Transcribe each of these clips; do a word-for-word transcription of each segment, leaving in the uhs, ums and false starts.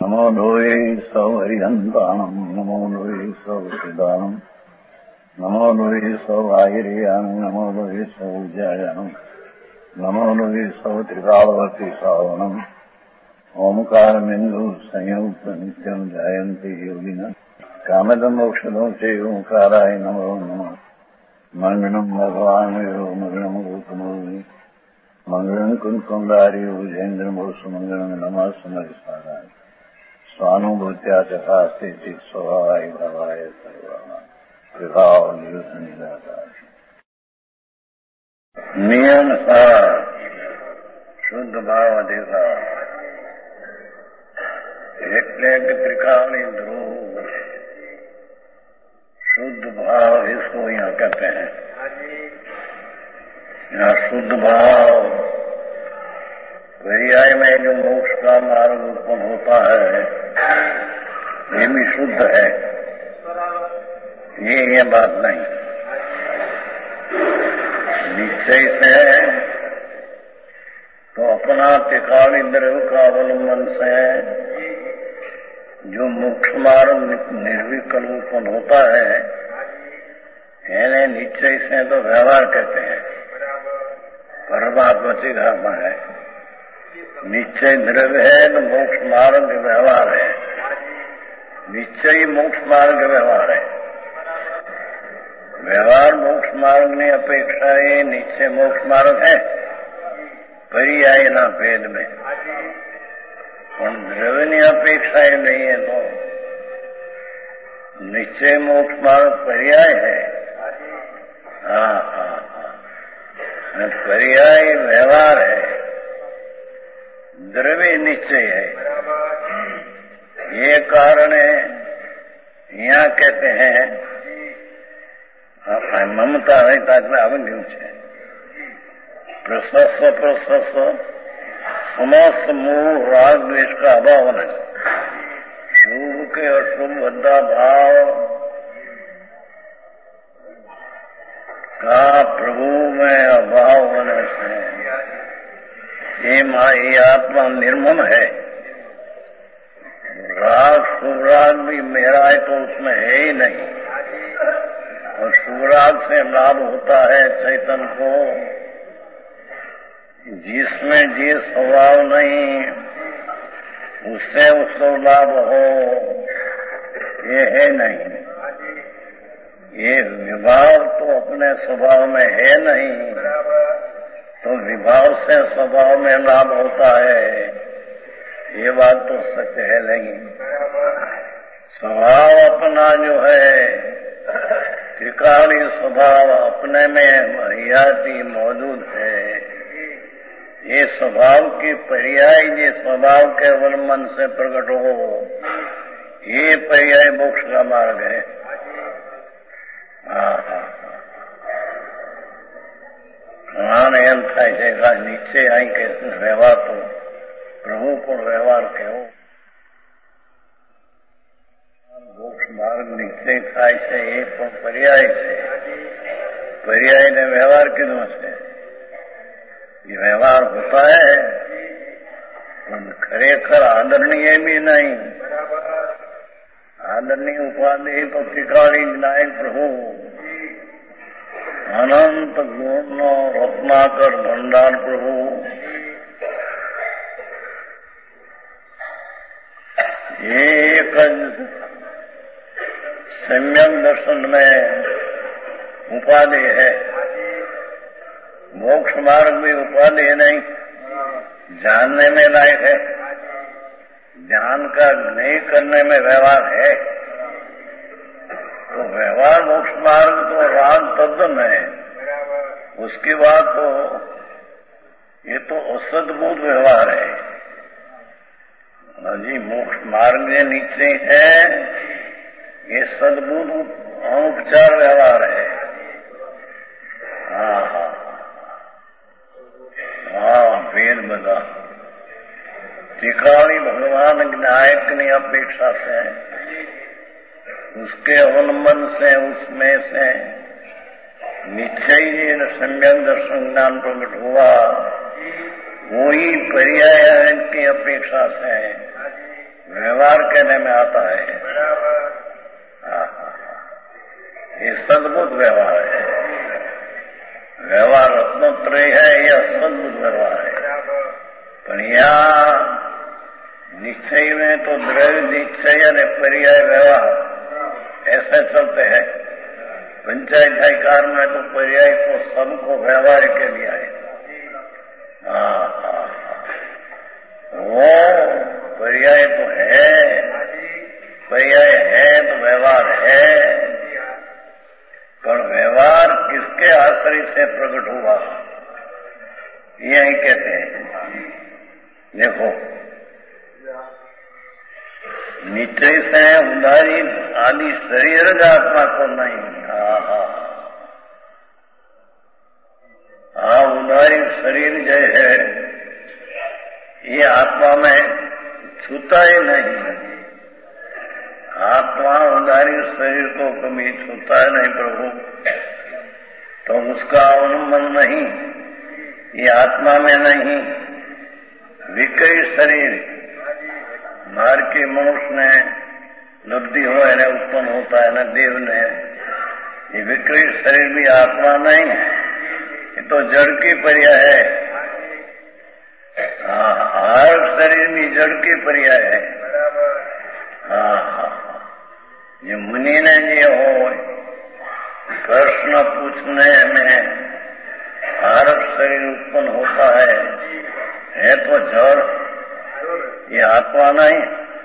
नमो लोये सौहरिहन्ताणम् नमो लोये सौसिदानम् नमो लोये सौवाहिर्यानम् नमो लोये सौज्यायानम् नमो लोये सौत्रिकालवर्ति सावनम् ओंकारमिन्दु संयुक्त नित्यम् जायन्ति योगिनः कामदम् मोक्षदम् च ओंकाराय नमो नमः मंगलम् भगवान् यो मंगलम् गौतमोऽवि मंगलम् कुन्कुण्डारि भुजेन्द्रमोसु मंगलम् नमः समरिसाराय स्वानुभूत्या चकास्ते स्वभावाय भावाय सर्वाणां विभाव नियुतनिदातार नियमसार शुद्ध भाव देखा એટલે કે ત્રિકાળી ધ્રુવ शुद्ध भाव इसको यहाँ कहते हैं। यहाँ शुद्ध भाव पर्याय में जो मोक्ष का मार्ग उत्पन्न होता है ये भी शुद्ध है, ये ये बात नहीं। निश्चय से तो अपना त्रिकाली द्रव्य का अवलंबन से जो मोक्ष मार्ग निर्विकल्प उत्पन्न होता है इन्हें निश्चय से तो व्यवहार कहते हैं। परमात्मा चिदात्मा है, निश्चय द्रव्य है तो मोक्ष मार्ग व्यवहार है। निश्चय मोक्ष मार्ग व्यवहार है। व्यवहार मोक्ष मार्ग ने अपेक्षा है, निश्चय मोक्ष मार्ग है पर्याय ना भेद में। और द्रव्य अपेक्षाएं नहीं है तो निश्चय मोक्ष मार्ग पर्याय है। हाँ हाँ हाँ पर्याय व्यवहार है, द्रव्य निश्चय है। ये कारण है यहाँ कहते हैं ममता है ताकि आवश्यक है प्रशस्त प्रशस्त समस्त मोह राग द्वेष का अभाव नहीं। शुभ के अशुभ बद्धा भाव का प्रभु में अभाव होने से ये माई आत्मा निर्मम है। राग शुभ राग भी मेरा है तो उसमें है ही नहीं। और शुभ राग से लाभ होता है चैतन्य को, जिसमें जिस स्वभाव नहीं उससे उसको लाभ हो ये है नहीं। ये विभाव तो अपने स्वभाव में है नहीं तो विभाव से स्वभाव में लाभ होता है, ये बात तो सच है नहीं। स्वभाव अपना जो है त्रिकाली स्वभाव अपने में हयाती मौजूद है। ये स्वभाव की पर्याय ये स्वभाव के अवलंबन से प्रकट हो, ये पर्याय मोक्ष का मार्ग है। एम થાય છે કે નિશ્ચય અહીં કે વ્યવહાર તો પ્રભુ પણ વ્યવહાર કેવો મોક્ષ માર્ગ નિશ્ચય થાય છે એ પણ પર્યાય છે। पर्याय ने व्यवहार કીધું છે। ये व्यवहार होता है खरेखर आदरणीय भी नहीं। आदरणीय उपाधि तो त्रिकाली विनायक प्रभु अनंत गुण रत्नाकर भंडार प्रभु एक सम्यक दर्शन में उपाधि है। मोक्ष मार्ग में उपाधि नहीं, जानने में लायक है। ध्यान का नहीं करने में व्यवहार है तो व्यवहार मोक्ष मार्ग तो राग तद्दन है। उसके बाद तो ये तो असद्बुद्ध व्यवहार है जी। मोक्ष मार्ग के नीचे है ये सद्बुद्ध औपचार व्यवहार है। हाँ हाँ हाँ भेद बता त्रिकाली भगवान नायक की अपेक्षा से उसके अवलंबन से उसमें से निश्चय सम्यक दर्शन ज्ञान प्रकट हुआ, वही पर्याय की अपेक्षा से व्यवहार कहने में आता है। ये सद्बुद्ध व्यवहार है। व्यवहार रत्नोत्रय है, यह सद्बुद्ध व्यवहार है। पर यहाँ निश्चय में तो द्रव्य निश्चय और पर्याय व्यवहार ऐसे चलते हैं। पंचाध्याय कार में तो पर्याय तो सबको व्यवहार के लिए है। हाँ हाँ वो पर्याय तो है, पर्याय है तो व्यवहार है, पर व्यवहार किसके आश्रय से प्रकट हुआ यही कहते हैं। देखो निश्चय से उदारी आदि शरीर आत्मा को नहीं। हाँ हाँ हाँ उदारी शरीर जो है ये आत्मा में छूता ही नहीं। आत्मा उदारी शरीर को कभी छूता है नहीं प्रभु, तो उसका अनुमान नहीं, ये आत्मा में नहीं। विकरी शरीर मार के मनुष्य ने लब्धि हो है उत्पन्न होता है न देव ने, ये विकरी शरीर भी आत्मा नहीं, ये तो जड़ की पर्याय है। हाँ हर शरीर भी जड़ की पर्याय है। हाँ हाँ ये मुनि ने जो हो प्रश्न पूछने में हर शरीर उत्पन्न होता है, है तो जड़, ये आत्मा नहीं।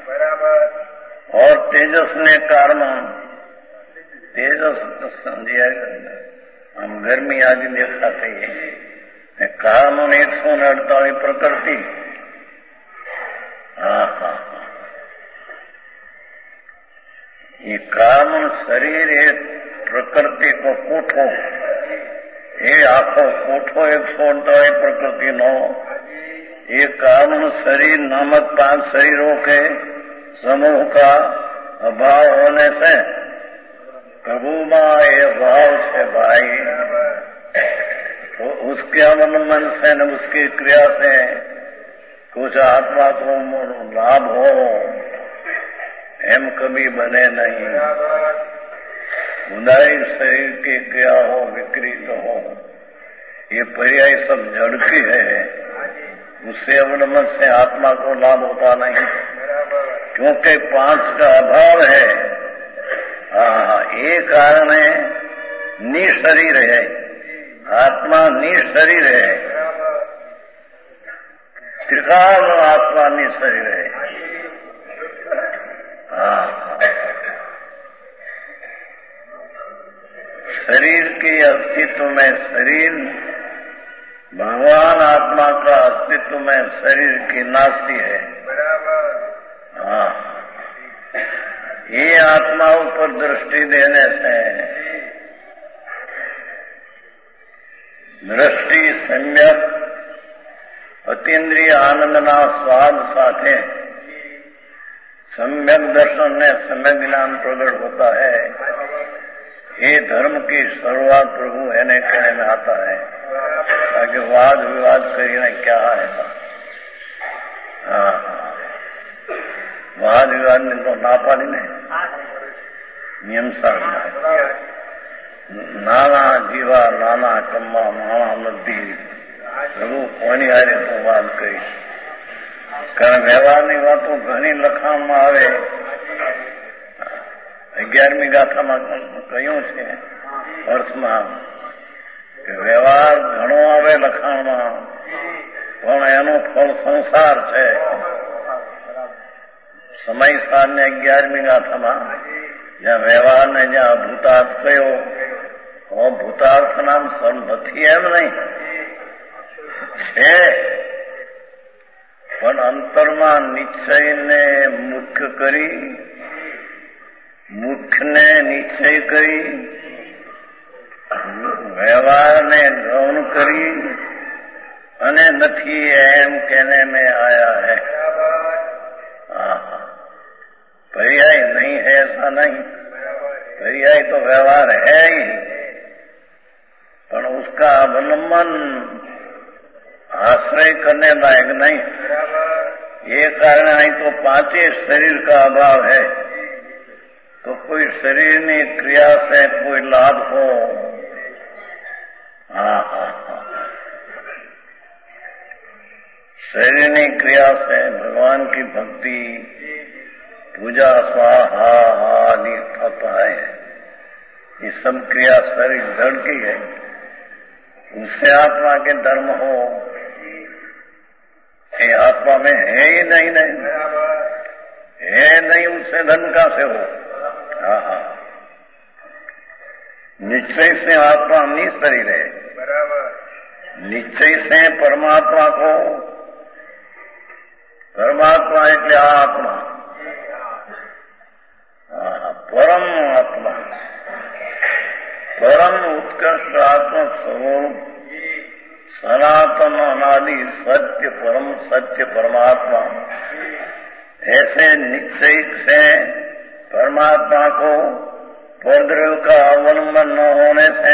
और तेजस ने कारण तेजस समझिए, हम गर्मी आदि दिखाते हैं, कारण एक सौ अड़तालीस प्रकृति। हाँ हाँ ये कारण शरीर एक प्रकृति को कोठो, ये आखो कोठो एक सौ अड़तालीस प्रकृति नो, ये कारण शरीर नामक पांच शरीरों के समूह का अभाव होने से प्रभु माँ ये भाव से भाई, तो उसके अवलंबन से न उसकी क्रिया से कुछ आत्मा को लाभ हो एम कभी बने नहीं। उदारी शरीर की क्रिया हो विकृत हो, ये पर्याय सब जड़ की है, उससे अवलंबन से आत्मा को लाभ होता नहीं, क्योंकि पांच का अभाव है। हाँ ये कारण है निशरीर है, आत्मा निशरीर है, त्रिकाल आत्मा निशरीर है। हाँ शरीर के अस्तित्व में शरीर, भगवान आत्मा का अस्तित्व में शरीर की नास्ती है। हाँ ये आत्मा ऊपर दृष्टि देने से दृष्टि सम्यक अतीन्द्रिय आनंदना स्वाद साथे सम्यक दर्शन ने सम्यक ज्ञान प्रकट होता है। ये धर्म की शुरुआत प्रभु है ने कहने में आता है, ताकि वाद विवाद करिए क्या है। हाँ वाद विवाद ने तो ना पाली ने नियम सार नाना जीवा नाना कम्मा माना नदी प्रभु कोनी हारे तो वाद करी, कारण व्यवहाરની વાતો ઘણી લખાણમાં આવે। અગિયારમી ગાથામાં કહ્યું છે અર્થમાં કે વ્યવહાર ઘણો આવે લખાણમાં, પણ એનો ફળ સંસાર છે। સમય સારને અગિયારમી ગાથામાં જ્યાં વ્યવહારને જ્યાં ભૂતાર્થ કયો, ભૂતાર્થ નામ સર નથી એમ નહીં છે, પણ અંતરમાં નિશ્ચયને મુખ્ય કરી, મુખ્યને નિશ્ચય કરી, વ્યવહારને ગૌણ કરી અને નથી એમ कहने में आया है। पर्याय नहीं है ऐसा नहीं, पर्याय तो व्यवहार है ही, पर उसका अवलंबन आश्रय करने लायक नहीं। ये कारण है तो पांचे शरीर का अभाव है, तो कोई शरीर ने क्रिया से कोई लाभ हो। हाँ हाँ हाँ, शरीर ने क्रिया से भगवान की भक्ति पूजा स्वाहा आदि होता है, ये सब क्रिया शरीर जड़ की है, उससे आत्मा के धर्म हो, ये आत्मा में है ही नहीं, नहीं है नहीं, उससे धर्म का से हो। हाँ हाँ, निश्चय से आत्मा निशरीर है, निश्चय से परमात्मा को, परमात्मा એટલે आत्मा, परम आत्मा, परम उत्कृष्ट आत्मा स्वरूप सनातन अनादि सत्य परम सत्य परमात्मा, ऐसे निश्चय से परमात्मा को परद्रव्य का अवलंबन न होने से,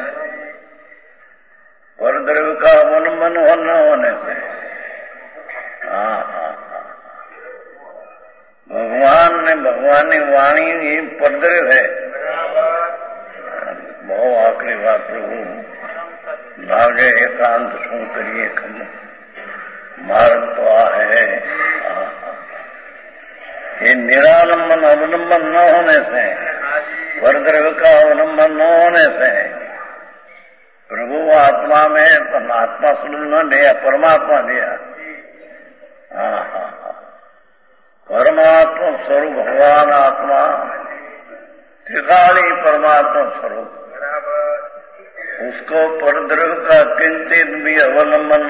परद्रव्य का अवलंबन न होने से, हाँ हाँ हाँ, भगवान ने भगवान की वाणी ये परद्रव्य है। बहुत आखिरी बात प्रभु लागे एकांत शू करिए खम मार्ग तो आ है। ये निरालंबन अवलंबन न होने से, परद्रव्य का अवलंबन न होने से प्रभु आत्मा में आत्मा स्वरूप न दिया, परमात्मा दिया। हाँ हाँ हाँ, परमात्मा स्वरूप भगवान आत्मा त्रिकाली परमात्मा स्वरूप, उसको परद्रव्य का किंचित भी अवलंबन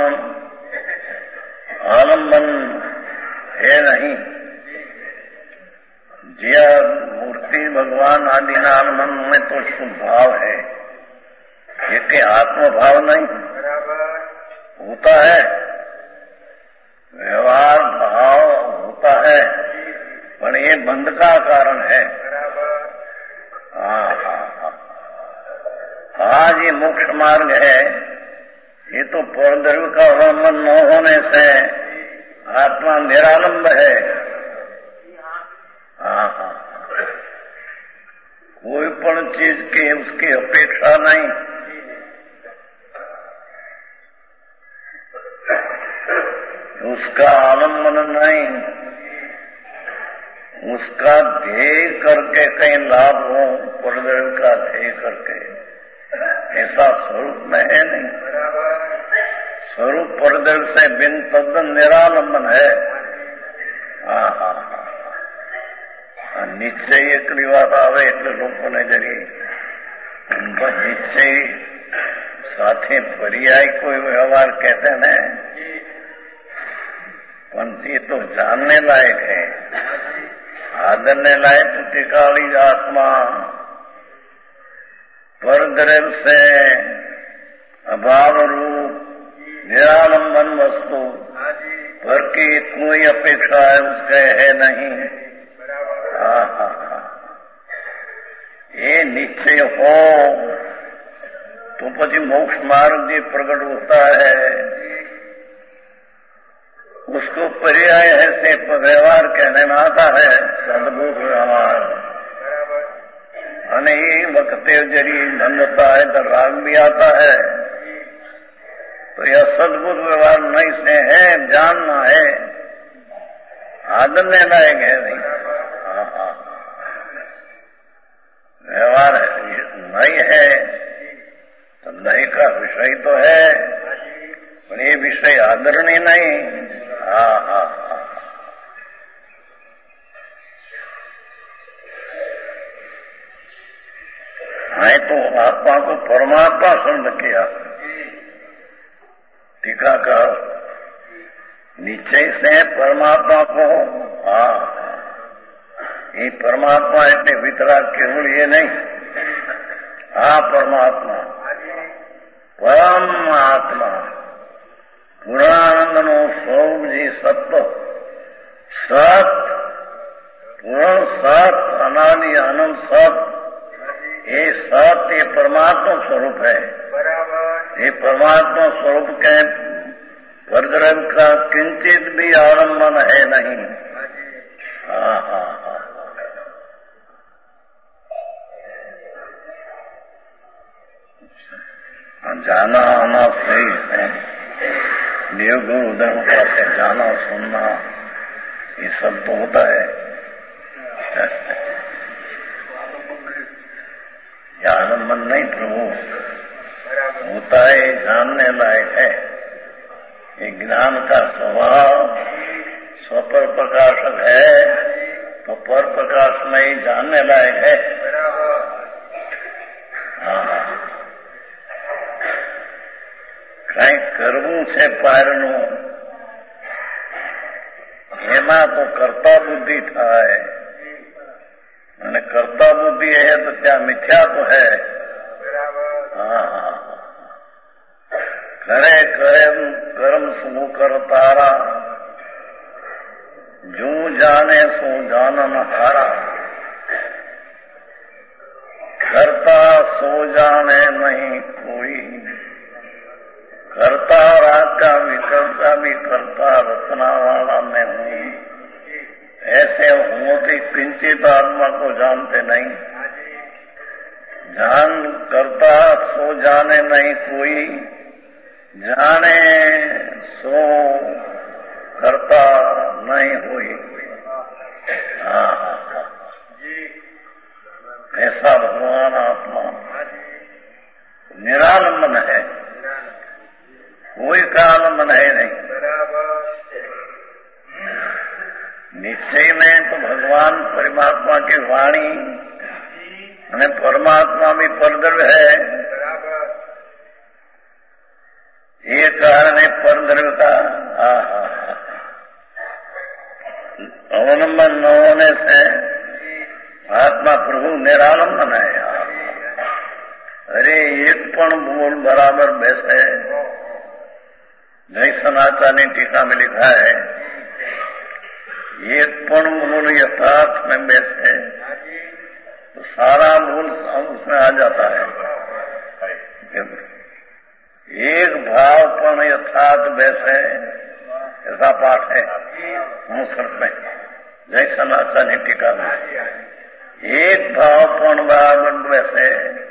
आलंबन है नहीं। जिया मूर्ति भगवान आदि आलंबन में तो शुभ भाव है, ये के आत्मभाव नहीं होता है, व्यवहार भाव होता है, पर ये बंध का कारण है। हाँ हाँ हाँ, आज ये मोक्ष मार्ग है, ये तो परद्रव्य का अवलंबन न होने से आत्मा निरालंब है। हाँ हाँ, कोई पण चीज की उसकी अपेक्षा नहीं, उसका आलंबन नहीं, उसका ध्येय करके कहीं लाभ हो, परद्रव्य का ध्येय करके, ऐसा स्वरूप में है नहीं। स्वरूप परद्रव्य से बिन तद्दन निरालंबन है। हाँ हाँ हाँ, निश्चय एक बात आवे એટલે લોકોને જરી निश्चय સાથે पर्याय कोई व्यवहार कहते हैं, परंतु ये तो जानने लायक है, आदरने लायक त्रिकाली आत्मा परद्रव्य से अभाव रूप निरालंबन वस्तु पर की कोई अपेक्षा है उसके है नहीं। हाँ हाँ हाँ, ये निश्चय हो तो પછી मोक्ष मार्ग जो प्रकट होता है उसको पर्याय है से व्यवहार कहने में आता है, सद्भुत व्यवहार। અને એ વખતે જરી નંદતા है तो राग भी आता है, तो यह सद्भुत व्यवहार नहीं से है, जानना है, आदरने लायक है नहीं। हाँ हाँ, व्यवहार नहीं है तो नहीं का विषय तो है, पर ये विषय आदरणीय नहीं। हाँ हाँ हाँ, है तो आत्मा को परमात्मा समझ किया। टीका का निश्चय से परमात्मा को, हाँ ये परमात्मा इतने वितराग केवल ये नहीं, हाँ परमात्मा परम आत्मा पूर्णानंद नो स्वरूप जी सत्व सत पूर्ण सत अनादि आनंद सत, ये सत ये परमात्मा स्वरूप है। ये परमात्मा स्वरूप के परद्रव्य का किंचित भी आलंबन गुरुदेव का से जाना सुनना ये सब तो होता है। आलम्बन नहीं प्रभु होता है, जानने लायक है। ये ज्ञान का स्वभाव स्वपर प्रकाशक है तो पर प्रकाश में ही जानने लायक है। हाँ, कई करवू से पारनु एमा तो कर्ता बुद्धि थाय અને कर्ता बुद्धि है तो क्या मिथ्या तो है। हाँ, करे करे कर्म सु कर तारा जो जाने सो जानन हारा। करता सो जाने नहीं कोई, करता राग का भी करता भी करता रचना वाला मैं हूँ। ऐसे होते किंचित आत्मा को जानते नहीं, जान करता सो जाने नहीं कोई, जाने सो करता नहीं हुई। हाँ, ऐसा भगवान आत्मा निरालंबन है, कोई का आलम्बन है नहीं। निश्चय में तो भगवान परमात्मा की वाणी અને परमात्मा भी परद्रव्य है। ये कारण है परद्रव्य का। अवलंबन न होने से आत्मा प्रभु निरालंबन है। अरे एक पण बोल बराबर बैसे, जय सनातनी टीका में लिखा है, एक पण मूल यथार्थ में बैसे तो सारा मूल उसमें आ जाता है। एक भाव पण यथार्थ बैसे, ऐसा पाठ है संस्कृत में जय सनातनी टीका में। एक भाव पण बराबर बैसे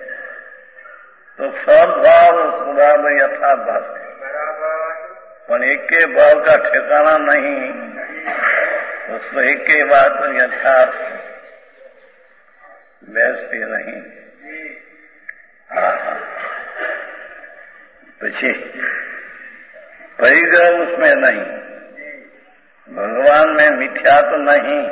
तो सब भाव बराबर यथार्थ भाषे, पर एक के भाव का ठिकाना नहीं, उसको एक के बात यथार्थ बैठती नहीं। पीछे परिग्रह उसमें नहीं, भगवान में मिथ्या तो नहीं,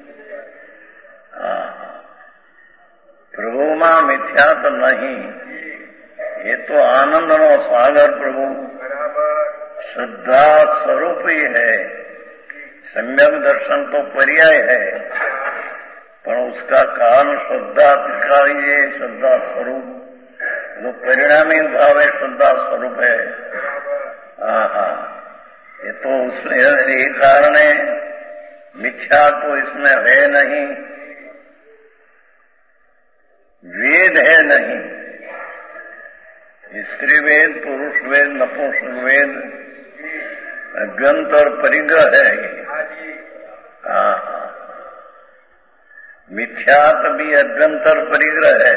प्रभु में मिथ्या तो नहीं। ये तो आनंद नो सागर प्रभु श्रद्धा स्वरूप ही है। सम्यक दर्शन तो पर्याय है, पर उसका कारण श्रद्धा दिखाई है, श्रद्धा स्वरूप जो परिणामी भाव है, श्रद्धा स्वरूप है। हाँ, ये तो उसमें यही कारण है, मिथ्या तो इसमें है नहीं, वेद है नहीं, स्त्री वेद, पुरुष वेद, नपुंसक वेद, अभ्यंतर परिग्रह है। हाँ, मिथ्यात भी अभ्यंतर परिग्रह है।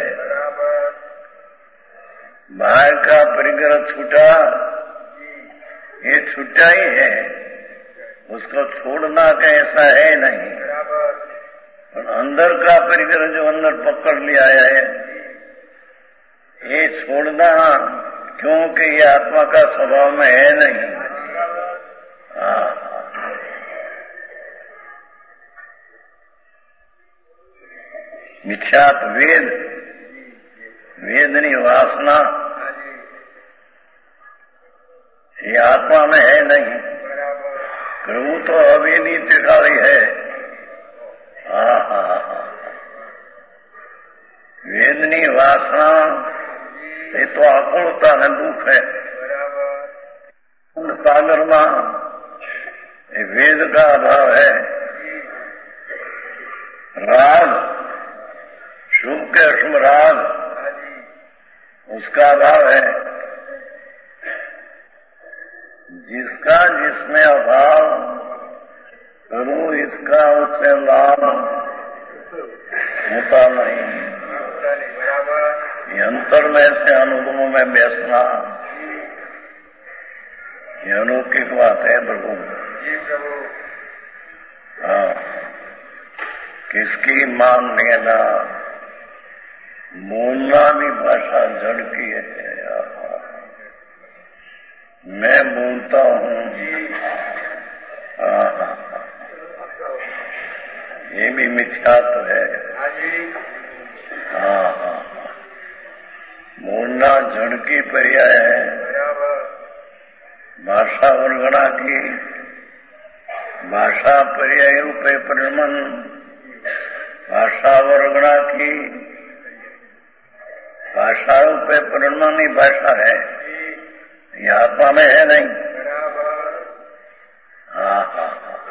बाहर का परिग्रह छूटा, ये छूटा ही है, उसको छोड़ना का ऐसा है नहीं। पर अंदर का परिग्रह जो अंदर पकड़ लिया है, ये छोड़ना, क्योंकि ये आत्मा का स्वभाव में है नहीं। मिथ्यात वेद, वेदनी वासना ये आत्मा में है नहीं। प्रभु तो अवेदी त्रिकाली है। वेदनी वासना ये तो आकुलता न दुख है। सागर में वेद का अभाव है। राग, शुभ के अशुभ राग, उसका अभाव है। जिसका जिसमें अभाव, प्रभु इसका उससे लाभ होता नहीं। ये अंतर में से अनुभव में बैसना, ये अलौकिक बात है प्रभु। हाँ, किसकी मान लेना, बोलना भी भाषा जड़ की है। मैं बोलता हूँ, हाँ, ये भी मिथ्या तो है। हाँ हाँ, बोलना जड़ की पर्याय है, भाषा वर्गणा की। भाषा पर्याय रूपे परिणमन, भाषा वर्गणा की। भाषा रूपे परिणमन ही भाषा है, ये आत्मा में है नहीं। हाँ हाँ,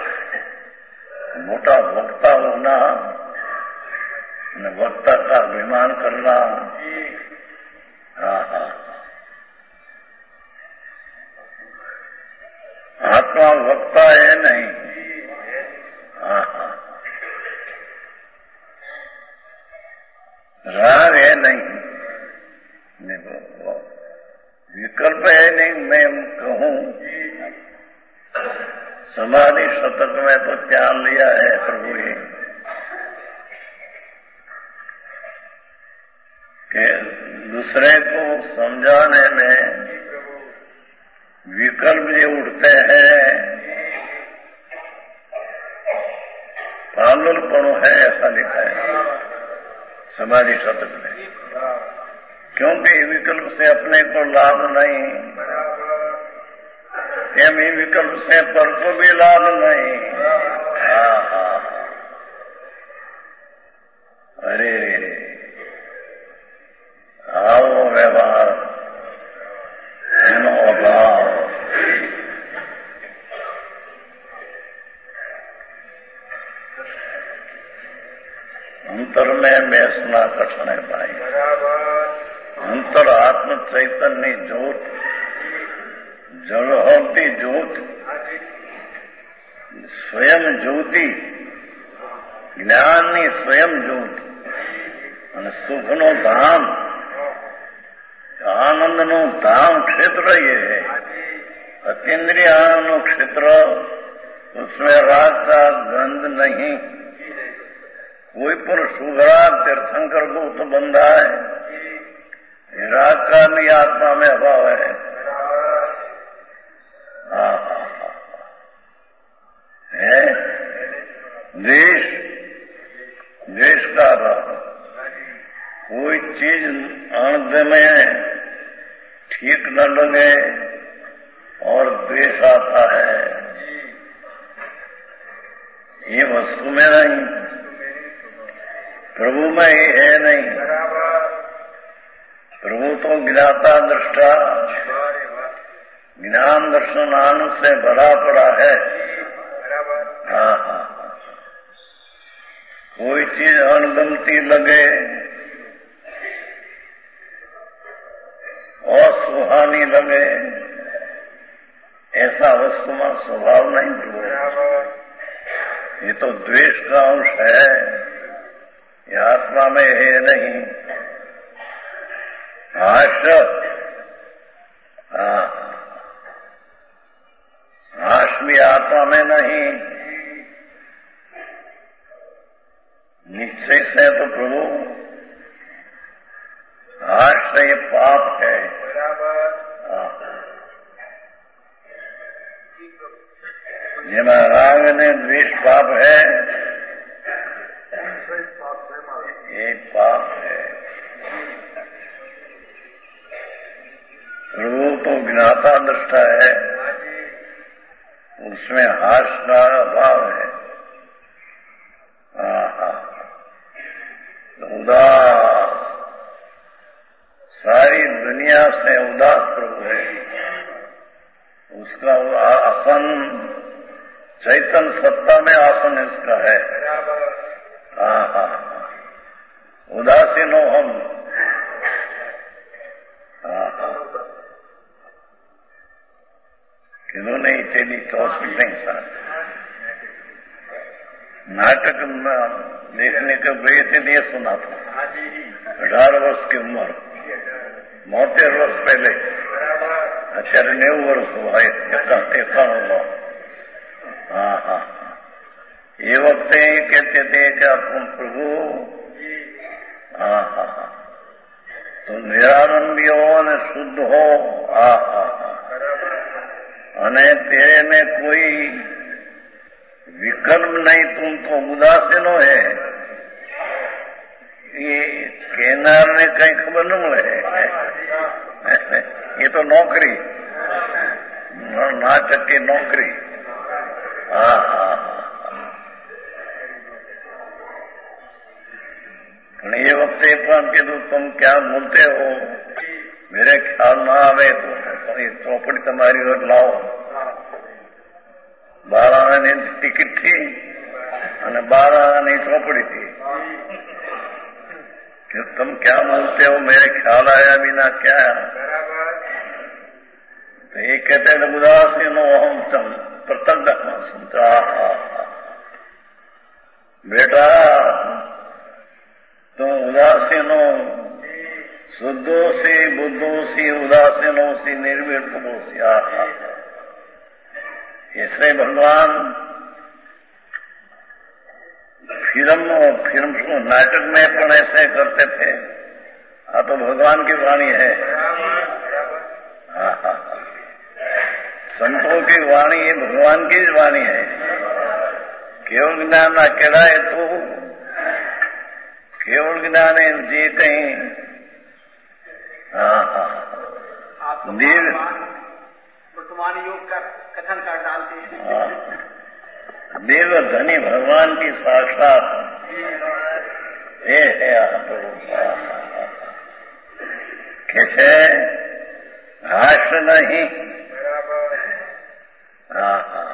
मोटा वक्ता होना, वक्ता का अभिमान करना। हाँ हाँ, आत्मा वक्ता है नहीं। हाँ हाँ, राग है नहीं, विकल्प है नहीं। मैं कहूँ समाधि शतक में तो ध्यान लिया है प्रभु ने कि दूसरे को समझाने में विकल्प जो उठते हैं पागलपन है, ऐसा लिखा है समाधि शतक में। क्योंकि विकल्प से अपने को लाभ नहीं, एम ही विकल्प से पर को भी लाभ नहीं। हाँ हाँ, अरे आओ व्यवहार एनो अभाव। अंतर में बेसना कठिन है भाई। अंतर आत्म चैतन्य ज्योत, जड़होती ज्योत, स्वयं ज्योति, ज्ञाननी स्वयं ज्योत અને સુખનો ધામ, આનંદનું ધામ ક્ષેત્ર ये है। अतीन्द्रिय आनंद क्षेत्र, उसमें राग का गंध नहीं। कोई पर सुघरा तीर्थंकर को तो बंधा है, राग का भी आत्मा में अभाव है। हाँ हाँ हाँ, है देश, देश का अभाव। कोई चीज आनंद में ठीक न लगे और द्वेष आता है, ये वस्तु में नहीं, प्रभु में ही है नहीं। प्रभु तो ज्ञाता दृष्टा, ज्ञान दर्शन आनंद से भरा पड़ा है। हाँ हाँ, कोई चीज अनगमती लगे और सुहानी लगे, ऐसा वस्तु में स्वभाव नहीं हुआ। ये तो द्वेष का अंश है, ये आत्मा में है नहीं। आश, आश भी आत्मा में नहीं। निश्चय से तो प्रभु आश्रय पाप है। જેમાં રાગ અને દ્વેષ પાપ है, ये पाप है। प्रभु तो ज्ञाता दृष्टा है, उसमें हास का अभाव है। उदास, सारी दुनिया से उदास प्रभु है। उसका आसन चैतन्य सत्ता में आसन इसका है। हाँ हाँ, उदासीन हो हम। हाँ हाँ, किन्हों नहीं चली तो नहीं सर। नाटक में देखने के गए थे, ये सुना था। अठारह वर्ष की उम्र, मौतेर वर्ष पहले। અત્યારે નેવું વર્ષ હોય એકાણું નો. હા હા એ વખતે એ કહેતે તે કે પ્રભુ હા હા હા તું નિરાનંદી હો અને શુદ્ધ હો. હા હા હા અને तेरे में कोई विकर्म नहीं, तुम तो उदासीनो है. ये कहनार ने कई खबर न મળે. ये तो नौकरी ना चक्की नौकरी. हाँ हाँ ये वक्त પણ કીધું तुम क्या बोलते हो, मेरे ख्याल ना आवे तो ચોપડી તમારી ઓર લાવો. બાર આનાની ટિકિટ थी અને બાર આનાની ચોપડી थी. कि तुम क्या बोलते हो, मेरे ख्याल आया बिना क्या. तो ये कहते हैं उदासीनो हम तम प्रतज्ञ संता. बेटा तुम उदासीनो शुद्धोसी बुद्धोसी उदासीनोसी निर्विकल्पोसी. इसलिए भगवान फिल्म और फिल्म नाटक में पण ऐसे करते थे. हाँ तो भगवान की वाणी है. हाँ हाँ संतों की वाणी ये भगवान की वाणी है. केवल ज्ञान अकेला है तो केवल ज्ञान है जी कहीं. हाँ हाँ देव वर्तमान योग का कथन कर डालते हैं. देव धनी भगवान की साक्षात ये है. कैसे हास नहीं. हाँ हाँ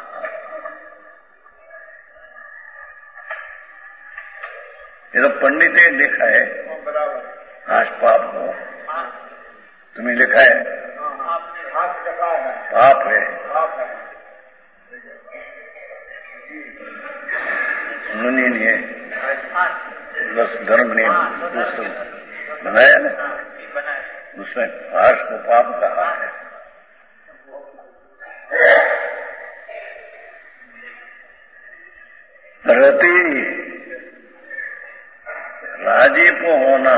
ये तो पंडित ने लिखा है. हास पाप को तुम्हें लिखा है. पाप है. मुनि ने बस धर्म ने बनाया ना, उसमें हास को पाप कहा है. रति राजीप होना.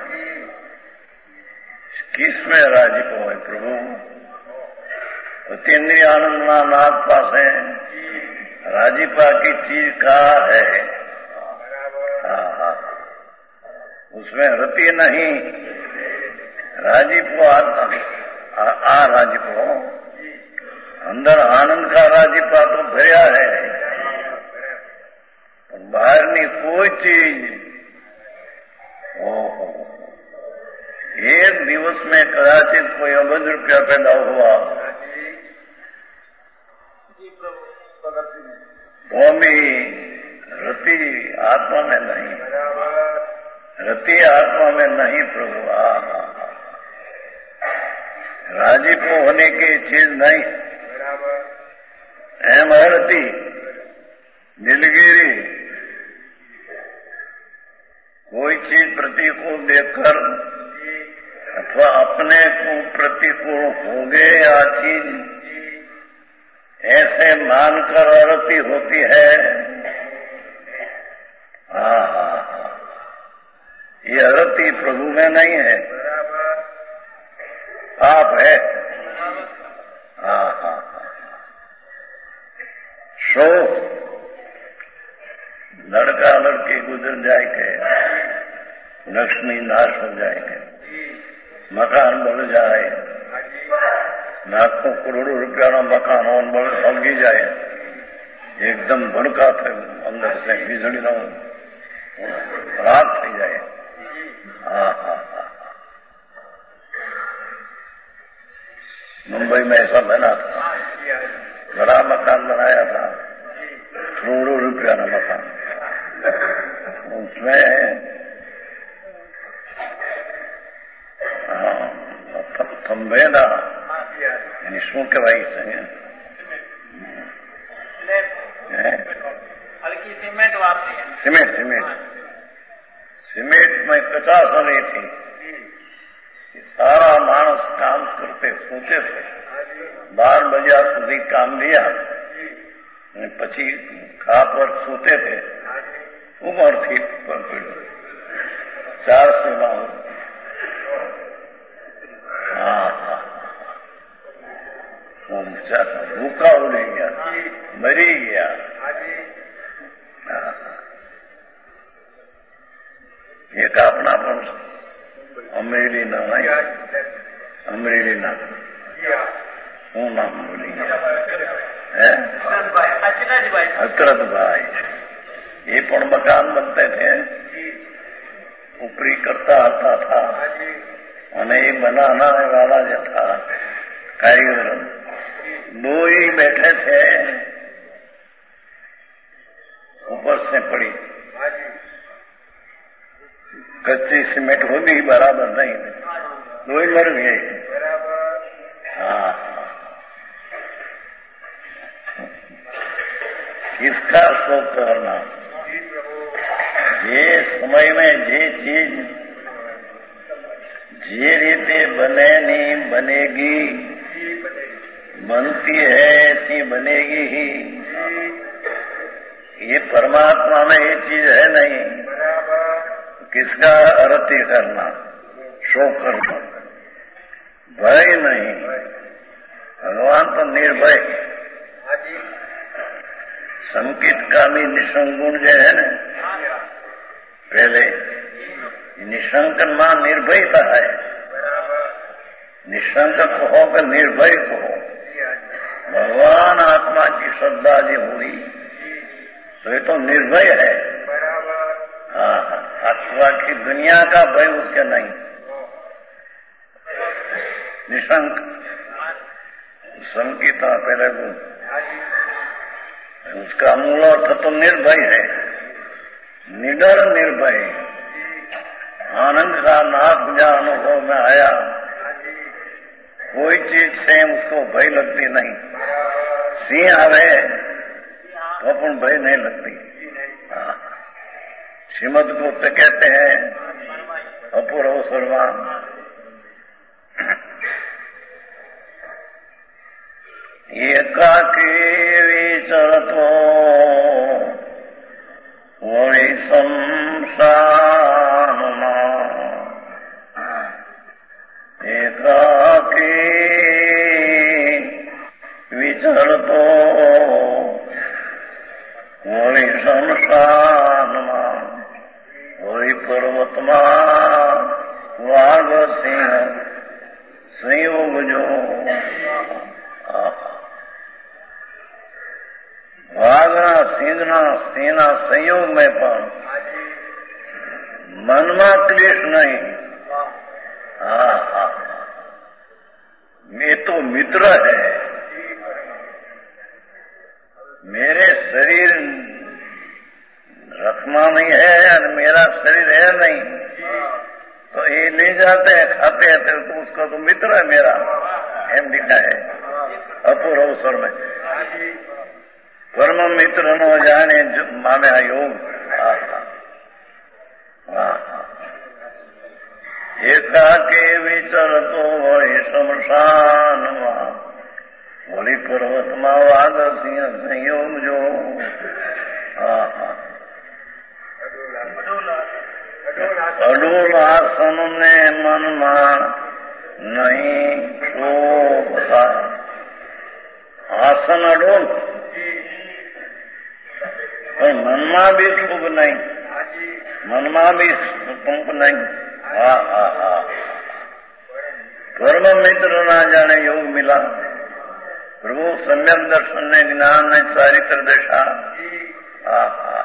किसमें राजीप हो प्रभु. अतीन्द्रिय आनंद नाथ पास है. राजीपा की चीज का है. हाँ हाँ उसमें रति नहीं. राजीपो आता आ, आ राजीपो अंदर आनंद का राजीपा तो भर्या है. बाहरनी कोई चीज ओहो एक दिवस में कदाचित कोई अबज रुपया पैदा हुआ तो भी रति आत्मा में नहीं. रति आत्मा में नहीं प्रभु. राजीपो होने की चीज नहीं. एम रति नीलगिरी कोई चीज प्रतिकूल देखकर अथवा अपने को प्रतिकूल हो गए या चीज ऐसे मानकर रति होती है. हाँ हाँ ये रति प्रभु में नहीं है. पाप है. हाँ हाँ शोक लड़का लड़की गुजर जाएंगे, लक्ष्मी नाश हो जाएंगे, मकान बढ़ जाए, लाखों करोड़ों रुपया ना मकान हो बढ़ भागी जाए, एकदम भड़का थे अंदर से वीजड़ी ना रात थी जाए. हाँ हाँ हाँ मुंबई में ऐसा बना था. बड़ा मकान बनाया था, करोड़ों रुपया ना मकान. उसमें थंबे ना શું કહેવાય છે हल्की सीमेंट वापसी सीमेंट सीमेंट सीमेंट में पचास रही थी. सारा मानस काम करते सोते थे બાર બજ્યા સુધી કામ રહ્યા અને પછી ખા પર સૂતે थे ઉંમરથી પર પડ્યો ચાર સેવાઓ હા હા ભૂકા ઉડી ગયા મરી ગયા એક આપણા પણ અમરેલીના અમરેલીના શું નામ બોલી હે હસરતભાઈ એ પણ મકાન બનતે थे ऊपरी करता आता था અને એ बनाना वाला जो था कारीगर दो ही बैठे थे ऊपर से पड़ी कच्ची सीमेंट हो भी बराबर नहीं दो ही मर गए हाँ इसका शोक करना જે સમયમાં જે ચીજ જે રીતે બને नहीं बनेगी बनती है ऐसी बनेगी ही ये परमात्मा में ये चीज है नहीं किसका अरति करना शोक करना भय नहीं भगवान तो निर्भय संकित कामी निसंगुण जो है ना पहले निशंकन मां निर्भयता है निशंक कहो कि निर्भय कहो भगवान आत्मा की श्रद्धा जो हुई तो ये तो निर्भय है हाँ अथवा की दुनिया का भय उसके नहीं निशंक संकिता पहले को उसका मूल अर्थ तो निर्भय है निडर निर्भय आनंद का नाथ जा अनुभव में आया कोई चीज से उसको भय लगती नहीं सिंह आवे तो अपन भय नहीं लगती श्रीमद को तो कहते हैं अपूर्व सर्वान एकाकी विचरतो वणि संसारमा एकाकी विचरतो वणि संसारमा वणि पर्वतमा वाघ सिंह संयोग जो વાઘના સિંહના સિંહના સંયોગ में પણ મનમાં ક્લેશ नहीं हाँ हाँ ये तो मित्र है मेरे शरीर रखना नहीं है और मेरा शरीर है नहीं तो ये ले जाते हैं खाते हैं तो उसका तो मित्र है मेरा एम लिखा है अपूर्व अवसर में परम मित्र नो जाने माने योग एकाके विचरतो वही शमशान वही पर्वत में वाघ सिंह संयोग जो अडोल आसन ने मन मा नहीं शोभता आसन अडोल पर મનમાં भी શુભ नहीं મનમાં भी पंप नहीं हाँ हाँ हाँ परम मित्र ना जाने योग मिला प्रभु सम्यक दर्शन ने ज्ञान ने चारित्र दशा हाँ हाँ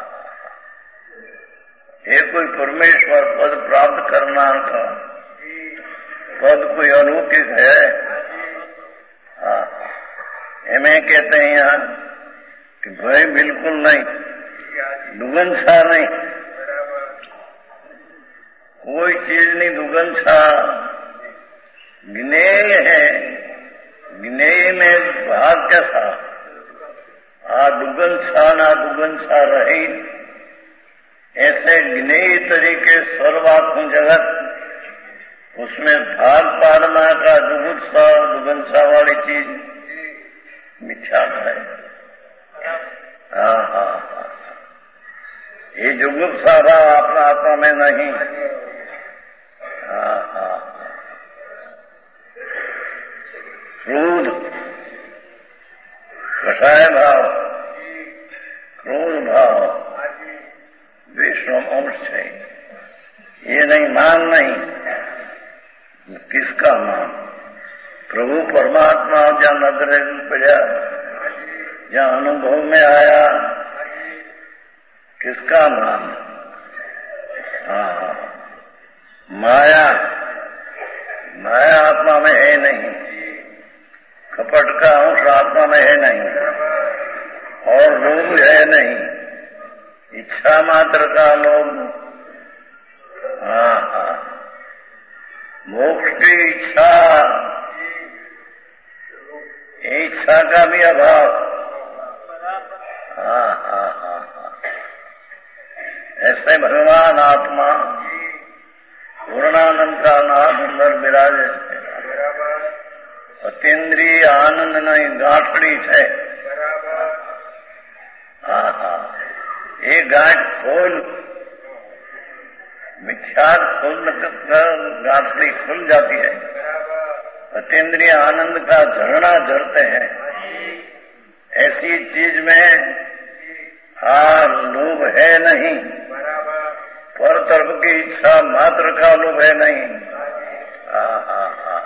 ये कोई परमेश्वर पद प्राप्त करना का पद कोई अलौकिक है हाँ एमें कहते हैं यहाँ कि भय बिल्कुल नहीं दुगंछा नहीं कोई चीज नहीं दुगंछा ज्ञेय है ज्ञेय में भाग कैसा आ दुगंछा ना दुगंछा रही ऐसे ज्ञेय तरीके सर्वात्म जगत उसमें भाग पाड़ना का दुगुत्सा दुगंछा वाली चीज मिथ्या है। हाँ हाँ हाँ, ये जुगुप सारा अपना आत्मा में नहीं। हाँ हाँ, क्रोध, कषाय भाव, क्रोध भाव, विष्णु अंश है। ये नहीं, मान नहीं। किसका मान? प्रभु परमात्मा जहाँ नजर पड़ा, जहाँ अनुभव में आया, किसका मान? हाँ, माया, माया आत्मा में है नहीं, कपट का अंश आत्मा में है नहीं, और लोभ है नहीं, इच्छा मात्र का लोभ। हाँ हाँ, मोक्ष की इच्छा, इच्छा का भी अभाव। हाँ हाँ हाँ हाँ, ऐसे भगवान आत्मा पूर्णानंद का नाथ अंदर विराजे છે। अतीन्द्रिय आनंद नहीं गांठड़ी है। हाँ हाँ, ये गांठ खोल, मिथ्यात खोल कर गांठड़ी खुल जाती है। अतीन्द्रिय आनंद का झरना झरते हैं। ऐसी चीज में हाँ लोभ है नहीं, पर तरफ की इच्छा मात्र का लोभ है नहीं। हाँ हाँ हाँ,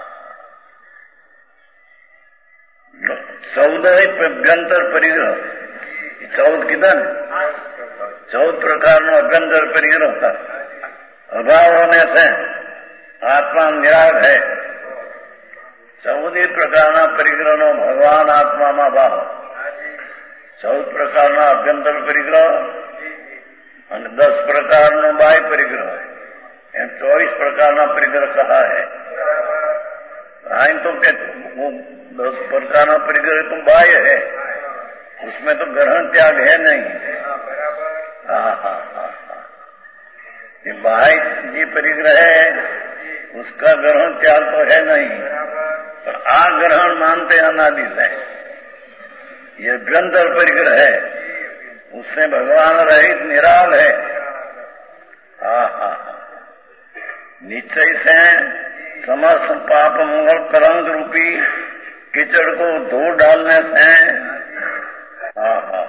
चौदह अभ्यंतर परिग्रह, चौदह किधर? चौदह प्रकार नो अभ्यंतर परिग्रह था। अभाव होने से आत्मा निराग है। चौदह प्रकारना परिग्रहનો ભગવાન આત્મામાં ભાવ, ચૌદ પ્રકારના અભ્યંતર પરિગ્રહ અને દસ પ્રકારનો બાહ્ય પરિગ્રહ, એમ ચોવીસ પ્રકારના પરિગ્રહ कहा है। आई तो क्या वो दस प्रकार परिग्रह तो बाह्य है, उसमें तो ग्रहण त्याग है नहीं। हाँ हाँ हाँ हाँ, ये बाह्य जी परिग्रह है, उसका ग्रहण त्याग तो है नहीं, पर आग्रहण मानते अनादि से। ये अभ्यंतर परिग्रह है, उससे भगवान रहित निराल है। हाँ हाँ हाँ, निश्चय से समस्त पाप मंगल कलंक रूपी कीचड़ को धो डालने से हाँ हाँ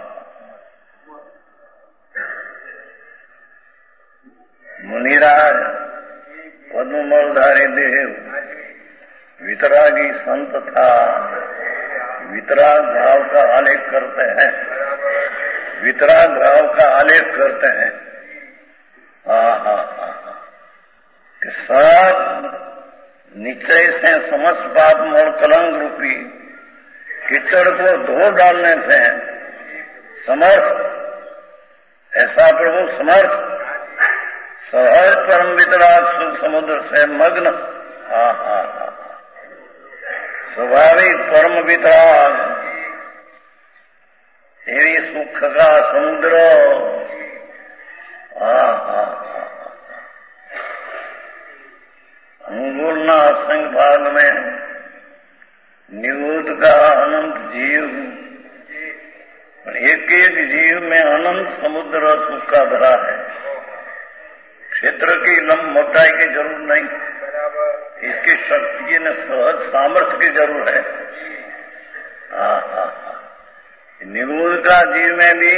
मुनिराज पद्ममलधारी देव वितरागी संत था। वितराग भाव का आलेख करते हैं, वितराग भाव का आलेख करते हैं। हाँ हाँ हाँ, कि सब निश्चय से समस्त पाप और कलंक रूपी कीचड़ को धो डालने से समर्थ, ऐसा प्रभु समर्थ सहज परम वितराग सुख समुद्र से मग्न। हाँ हाँ हाँ, स्वाभाविक परम वितराग एवी सुख का समुद्र। हाँ हाँ हाँ, अंगुलना असंग भाग में निगूढ़ का अनंत जीव, एक एक जीव में अनंत समुद्र सुख का भरा है। क्षेत्र की लंब मोटाई की जरूर नहीं, इसकी शक्ति न सहज सामर्थ्य की जरूर है। हाँ हाँ हाँ, निगूढ़ का जीव में भी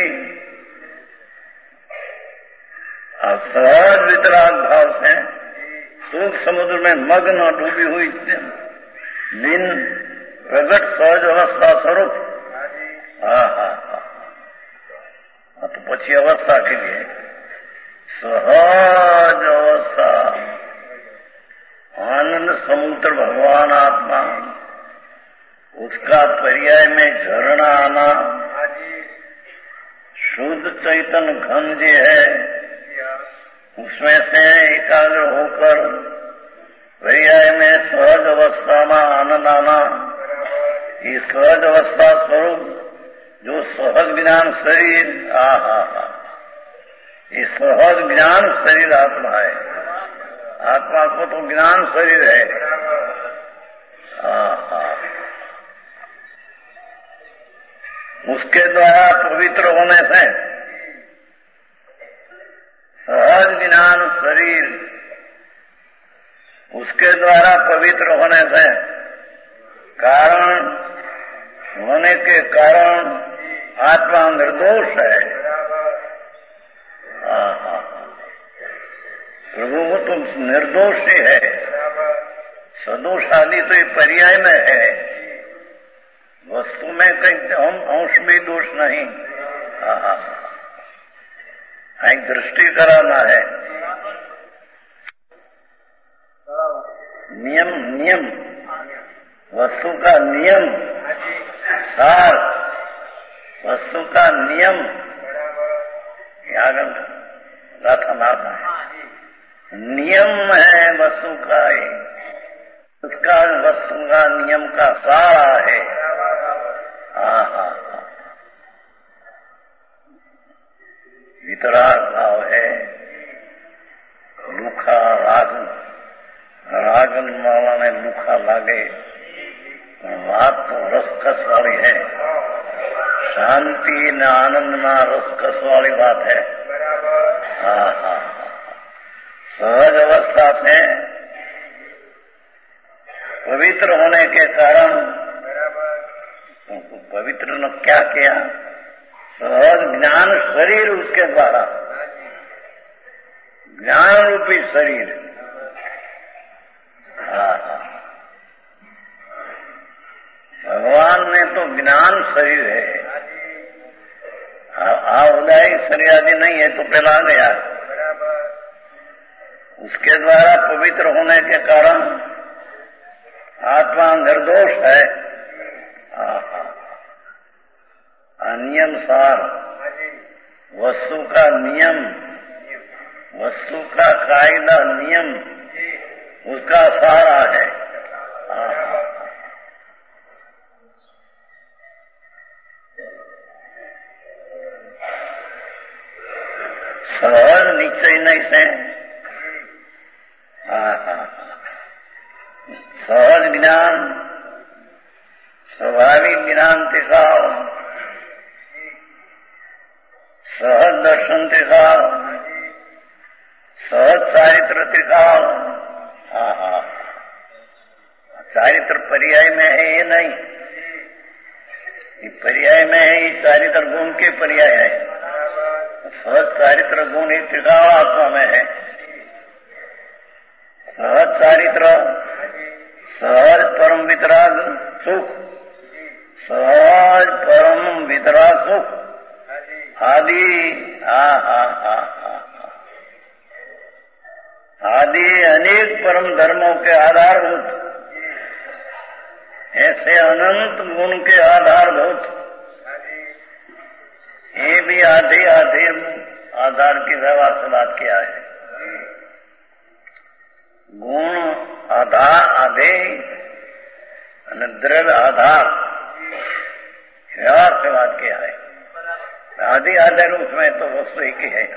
सहज वितराग भाव से सुख समुद्र में मग्न डूबी हुई लीन प्रगट सहज अवस्था स्वरूप। हाँ हाँ हाँ, तो पछी अवस्था के लिए सहज अवस्था आनंद समुद्र भगवान आत्मा, उसका पर्याय में झरना आना, शुद्ध चैतन्य घन जो है उसमें से एकाग्र होकर पर्याय में सहज अवस्था में आनंद आना। ये सहज अवस्था स्वरूप जो सहज ज्ञान शरीर, आ हा हा, ये सहज ज्ञान शरीर आत्मा है। आत्मा को तो ज्ञान शरीर है। हाँ हाँ, उसके द्वारा पवित्र होने से सहज ज्ञान शरीर, उसके द्वारा पवित्र होने से कारण होने के कारण आत्मा निर्दोष है। प्रभु वो तो निर्दोष ही है, सदोष आदि तो ये पर्याय में है, वस्तु में कहीं अंश भी दोष नहीं। एक दृष्टि कराना है। नियम नियम वस्तु का नियम, सार वस्तु का नियम रखना है। नियम है वस्तु का, उसका वस्तु का नियम का सार है। हाँ हाँ वितराग भाव है, लूखा राग रागन वाला ने लूखा लागे, बात तो रसकस वाली है, शांति न आनंद न रसकस वाली बात है। हाँ हाँ सहज अवस्था से पवित्र होने के कारण, पवित्र ने क्या किया? सहज ज्ञान शरीर, उसके द्वारा ज्ञान रूपी शरीर। भगवान ने तो ज्ञान शरीर है, आवदायिक शरीर आदि नहीं है, तो पहला गया। उसके द्वारा पवित्र होने के कारण आत्मा निर्दोष है। अनियम सार वस्तु का नियम, वस्तु का कायदा नियम, उसका सारा है। सहज निश्चय नहीं से सहज ज्ञान, स्वाभाविक ज्ञान दिखाओ, सहज दर्शन दिखाओ, सहज चारित्र दिखाओ। हाँ हाँ चारित्र पर्याय में है, ये नहीं, ये पर्याय में है, ये चारित्र गुण के पर्याय है। सहज चारित्र गुण ही त्रिकाल आत्मा में है। सहज चारित्र, सहज परम वितराग सुख, सहज परम वितराग सुख आदि। हा हा हा हा आदि अनेक परम धर्मों के आधारभूत, ऐसे अनंत गुण के आधारभूत, ये भी आधे आधे आधार की व्यवहार से बात किया है। गुण आधार आधे द्रव्य आधार व्यवहार से बात किया है। आधे आधे रूप में तो वस्तु एक ही है।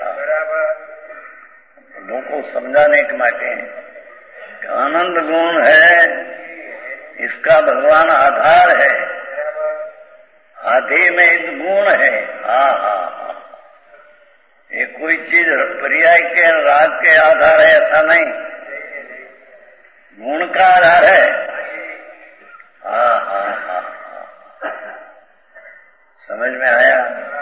लोगों को समझाने के माटे आनंद गुण है, इसका भगवान आधार है। आधे में एक गुण है। हाँ हाँ हाँ ये कोई चीज पर्याय के राग के आधार है ऐसा नहीं, गुण का आधार है। हाँ हाँ हाँ समझ में आया?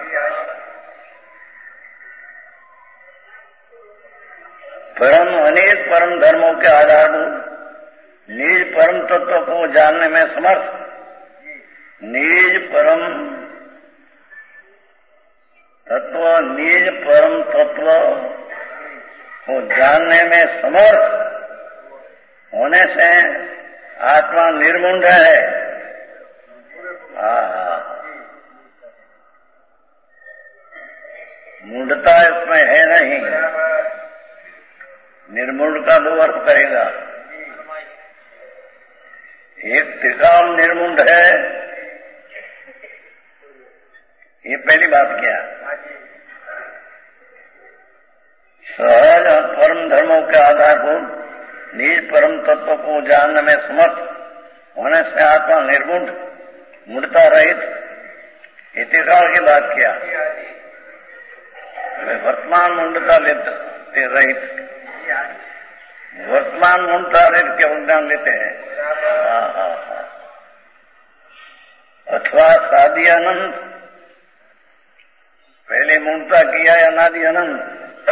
परम अनेक परम धर्मों के आधारभूत निज परम तत्व को जानने में समर्थ, निज परम तत्व निज परम तत्व को जानने में समर्थ होने से आत्मा निर्मुंड है। मुंडता इसमें है नहीं। निर्मुंड का दो अर्थ करेगा, एक त्रिकाल निर्मुंड है, ये पहली बात क्या? सहज परम धर्मों के आधारभूत निज परम तत्व को जानने में समर्थ होने से आत्मा निर्मुंड, मुंडता रहित इतने काल की बात किया, वर्तमान मूंढता लेते रहित, वर्तमान मूंढता रहित केवल ज्ञान लेते हैं। हाँ हाँ हाँ। अथवा सादी अनंत, पहले मूंढता किया है अनादि अनंत,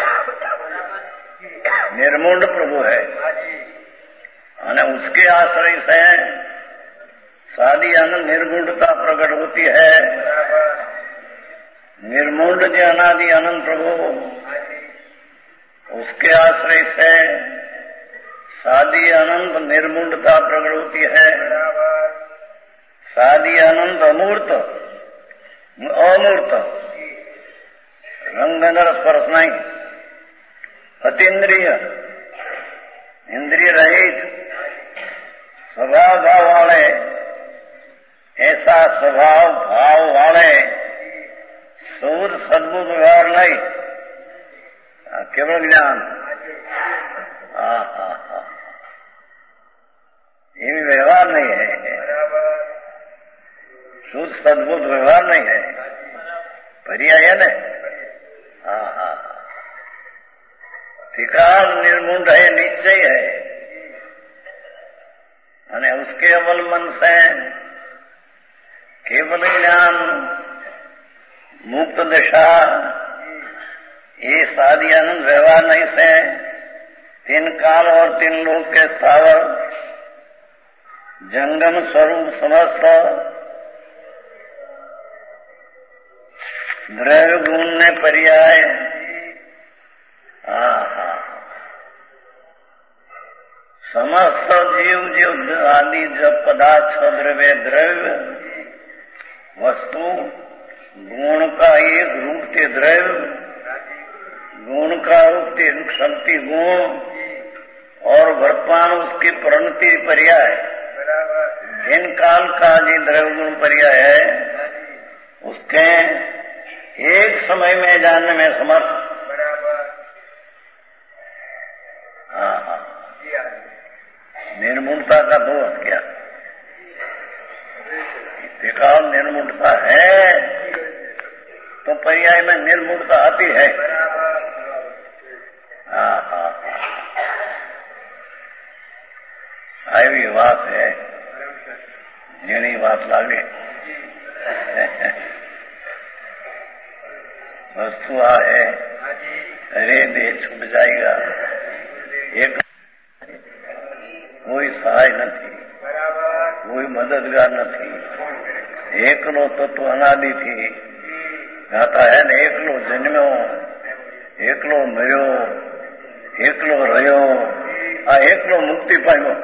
निर्मूढ़ प्रभु है और उसके आश्रय से सादी अनंत निर्गुणता प्रकट होती है। निर्मूढ़ जो अनादि अनंत प्रभु, उसके आश्रय से सादी अनंत निर्मूढ़ता प्रकट होती है। सादी अनंत अमूर्त, अमूर्त, रंग नर स्पर्श नहीं, अतीन्द्रिय, इंद्रिय रहित, स्वभाव भाव वाले, ऐसा स्वभाव भाव वाले शुद्ध सद्बुद्ध व्यवहार नहीं, केवल ज्ञान। हाँ हाँ हाँ, ये भी व्यवहार नहीं है, शुद्ध सद्बुद्ध व्यवहार नहीं है, पर्याय है न। हाँ हाँ, त्रिकाल निर्मूढ़ है, निश्चय है, અને उसके अवलंबन से केवल ज्ञान, मुक्त दशा, ये सादी आनंद व्यवहार नहीं से तीन काल और तीन लोक के स्थावर जंगम स्वरूप समस्त द्रव्य गुण ने पर्याय। आहा, समस्त जीव जीव आदि जब पदार्थ द्रव्य द्रव्य वस्तु गुण का एक रूप के द्रव्य, गुण का रूप के शक्ति गुण और वर्तमान उसकी परिणति पर्याय, इन काल का जो द्रव्य गुण पर्याय है उसके एक समय में जानने में समर्थ। हाँ, निर्मूलता का दोष क्या? त्रिकाल निर्मूलता है तो पर्याय में निर्मूलता आती है। हाँ हाँ, आई बात है, जेनी बात लागे। वस्तु आ है, अरे दे छूट जाएगा, एक कोई सहाय नहीं, कोई मददगार नहीं, एकलो तत्व अनादि थी गाता है ने, एकलो जन्म्यो, एकलो मर्यो, एकलो रह्यो, आ एकलो मुक्ति पायो।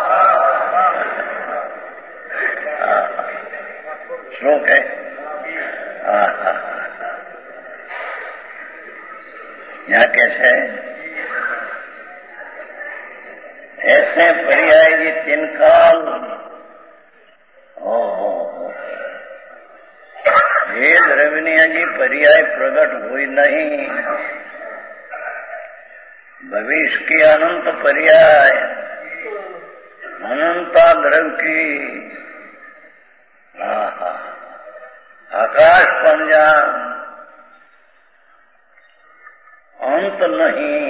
श्लोक है। यहाँ कैसे ऐसे पर्याय जी तीन काल, ओ ये द्रविणीय जी पर्याय प्रकट हुई नहीं, भविष्य की अनंत पर्याय, अनंता द्रव की। आहा, आकाश पंजा अंत नहीं,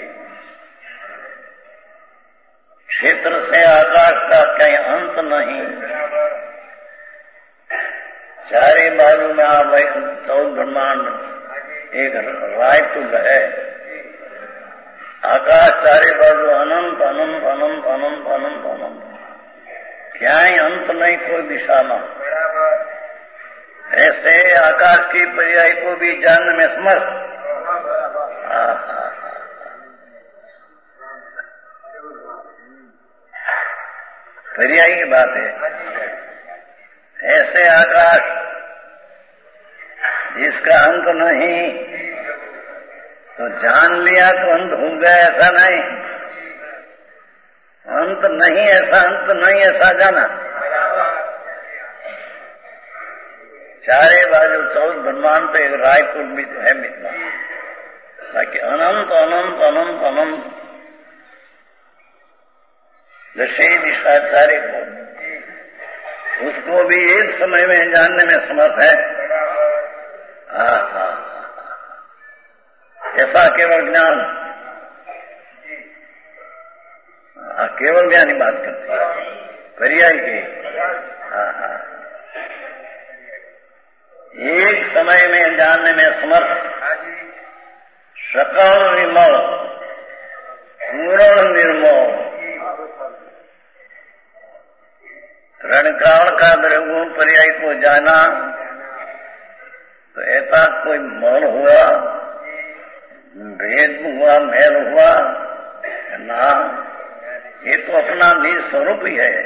क्षेत्र से आकाश का कहीं अंत नहीं, चारे बाजू में आप चौदह ब्रह्मांड एक रायतुल है, आकाश चारे बाजू अनंत अनंत अनंत अनंत अनंत अनंत, क्या ही अंत नहीं कोई दिशा में। ऐसे आकाश की पर्याय को भी जानने में समर्थ। पर्याय की बात है, ऐसे आकाश जिसका अंत नहीं, तो जान लिया तो अंत हो गया ऐसा नहीं, अंत नहीं ऐसा अंत नहीं ऐसा जाना। चारे बाजू चौदह ब्रह्मांड पे एक रायपुर भी है मित्र, बाकी अनंत अनंत अनंत अनंत दशे दिशा चारे को, उसको भी एक समय में जानने में समर्थ है। हाँ हाँ ऐसा केवल ज्ञान, हाँ केवल ज्ञान ही बात करते हैं, पर्याय की। हाँ हाँ एक समय में जानने में समर्थ, सकल विमल, पूर्ण निर्मल, रणकाल का द्रव्यगुण पर्याय को जाना तो ऐसा कोई मल हुआ, भेद हुआ, मैल हुआ ना, ये तो अपना निज स्वरूप ही है।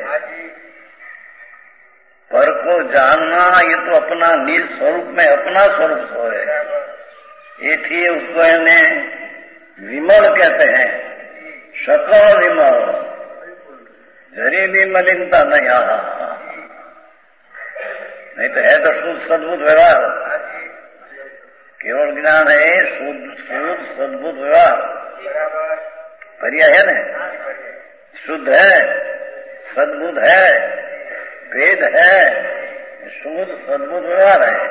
पर को जानना ये तो अपना निज स्वरूप में अपना स्वरूप तो है, इसलिए उसको इन्हें विमल कहते हैं, सकल विमल, जरी भी मलिनता नहीं आ, नहीं तो है तो शुद्ध सद्भुत व्यवहार, केवल ज्ञान है शुद्ध शुद्ध सद्भुत व्यवहार, पर्याय है ना, शुद्ध है, सद्भुत है, वेद है, शुद्ध सद्भुत व्यवहार है।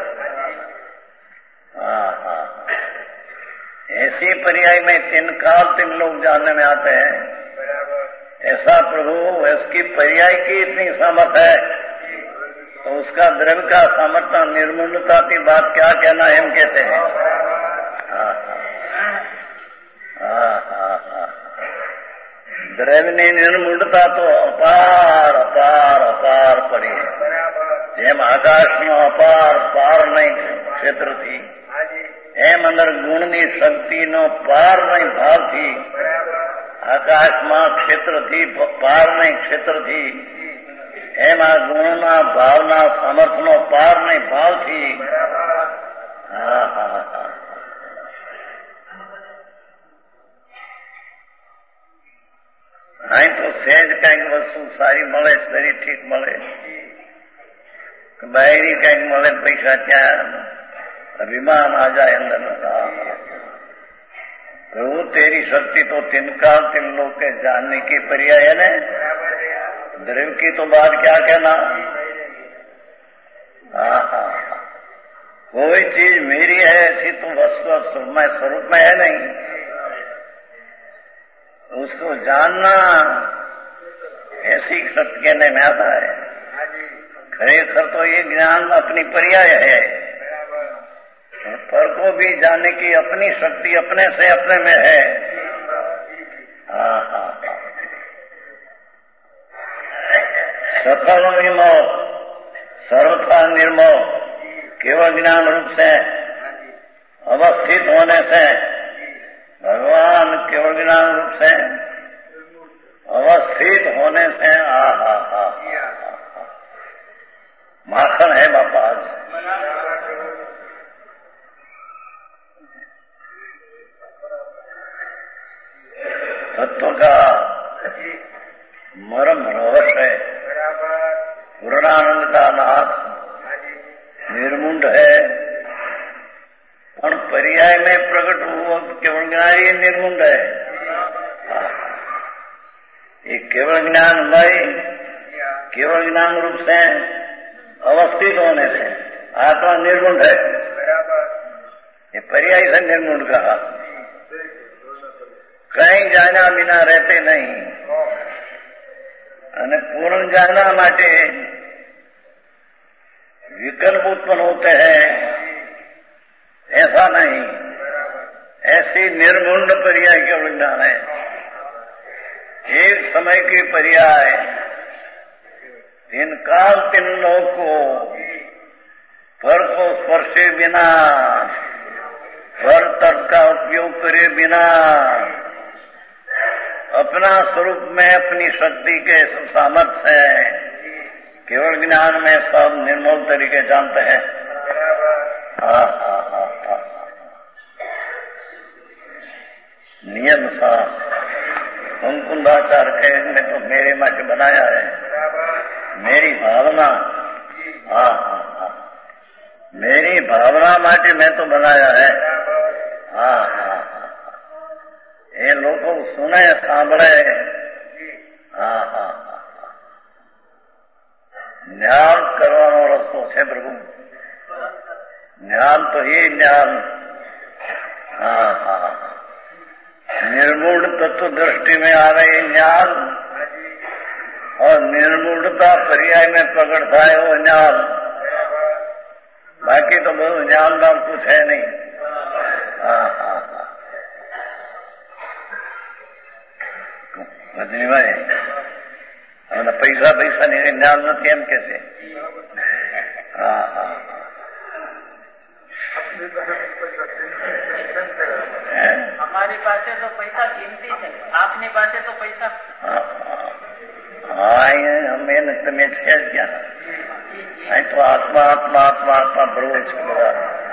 हाँ हाँ ऐसी पर्याय में तीन काल तीन लोग जानने में आते हैं। ऐसा प्रभु इसकी पर्याय की इतनी सामर्थ है तो उसका द्रव्य का सामर्थ्य निर्मूलता की बात क्या कहना है, हम कहते हैं। हाँ हाँ हाँ हाँ द्रव्य ने निर्मूलता तो अपार अपार अपार पड़ी है, જેમ આકાશનો અપાર પાર નહીં ક્ષેત્ર થી, એમ અંદર ગુણની શક્તિનો પાર નહીં ભાવથી, આકાશમાં ક્ષેત્રથી પાર નહીં ક્ષેત્રથી, એમ આ ગુણના ભાવના સામર્થ્યનો પાર નહીં ભાવથી। હા હા હા અહીં તો સહેજ કઈક વસ્તુ સારી મળે, શરીર ઠીક મળે, बाहरी कहीं મળે पैसा, क्या अभिमान आ जाए अंदर में। प्रभु तेरी शक्ति तो तिनका तिन लोग के जानने की पर्याय है, द्रव्य की तो बात क्या कहना। हाँ हाँ कोई चीज मेरी है ऐसी तो वस्तु में स्वरूप में है नहीं, उसको जानना ऐसी शक्ति कहने में आता है। खरेखर तो ये ज्ञान अपनी पर्याय है, पर को भी जानने की अपनी शक्ति अपने से अपने में है। हाँ हाँ सकल विमल, सर्वथा निर्मल, केवल ज्ञान रूप से अवस्थित होने से, भगवान केवल ज्ञान रूप से अवस्थित होने से, आ हा हा माखन है बापा। आज तत्व का मरम रहस्य है, पूर्णानंद का नाथ निर्मुंड है, और पर्याय में प्रकट हुआ केवल ज्ञान ही निर्मुंड है। ये केवल ज्ञानमय, केवल ज्ञान रूप से अवस्थित होने से आत्मा निर्गुण है, ये पर्याय से निर्गुण कहा। कहीं जाना बिना रहते नहीं, અને પૂર્ણ જાણવા માટે विकल्प उत्पन्न होते हैं, ऐसा नहीं। ऐसी निर्गुण पर्याय केवल ज्ञान है, एक समय के पर्याय तीन काल तीन लोग को पर को स्पर्शे बिना, पर तर्क का उपयोग करे बिना, अपना स्वरूप में अपनी शक्ति के सामर्थ्य है, केवल ज्ञान में सब निर्मल तरीके जानते हैं। हाँ हाँ हाँ हाँ नियम सा हम कुंदाचार ने तो मेरे माटे बनाया है, मेरी भावना। हाँ हाँ हाँ मेरी भावना माटे मैं तो बनाया है। हाँ हाँ हाँ ये लोगों सुने सांभळे। हाँ हाँ हाँ न्याय करवानो रस्तो है प्रभु, ज्ञान तो ये ज्ञान, हाँ हाँ, निर्मूढ़ तत्व दृष्टि में आ रहे ज्ञान और निर्मूढ़ता पर्याय में प्रकट था वो ज्ञान। बाकी तो बहुत ज्ञान नाम कुछ है नहीं। हाँ हाँ हाँ, मजनी भाई हमारा पैसा पैसा नहीं, ज्ञान न केम कैसे? हाँ हाँ, हमारी पास तो पैसा कीमती है, आपने पास तो पैसा हाँ हमें તમે છે જ ક્યાં? અહીં તો આત્મા આત્મા આત્મા આત્મા ભરવો છે બધા।